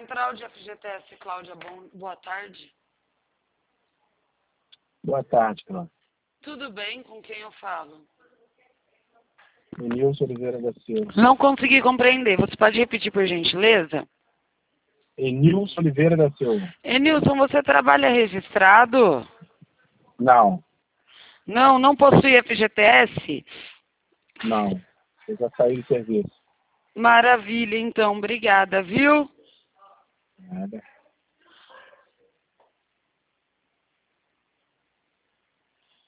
Central de FGTS, Cláudia, boa tarde. Boa tarde, Cláudia. Tudo bem? Com quem eu falo? Enilson Oliveira da Silva. Não consegui compreender. Você pode repetir, por gentileza? Enilson Oliveira da Silva. Enilson, você trabalha registrado? Não, Não possui FGTS? não. Eu já saí do serviço. Maravilha, então. Obrigada, viu? Nada.